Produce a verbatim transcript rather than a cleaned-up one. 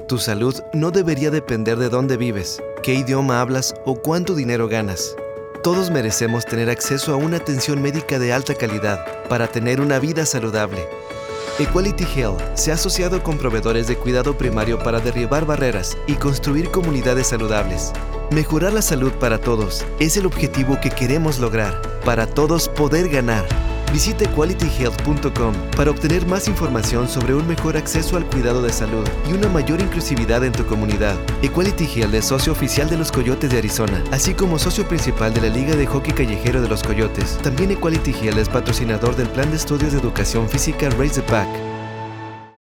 Tu salud no debería depender de dónde vives, qué idioma hablas o cuánto dinero ganas. Todos merecemos tener acceso a una atención médica de alta calidad para tener una vida saludable. Equality Health se ha asociado con proveedores de cuidado primario para derribar barreras y construir comunidades saludables. Mejorar la salud para todos es el objetivo que queremos lograr, para todos poder ganar. Visita equality health punto com para obtener más información sobre un mejor acceso al cuidado de salud y una mayor inclusividad en tu comunidad. Equality Health es socio oficial de los Coyotes de Arizona, así como socio principal de la Liga de Hockey Callejero de los Coyotes. También Equality Health es patrocinador del Plan de Estudios de Educación Física Raise the Pack.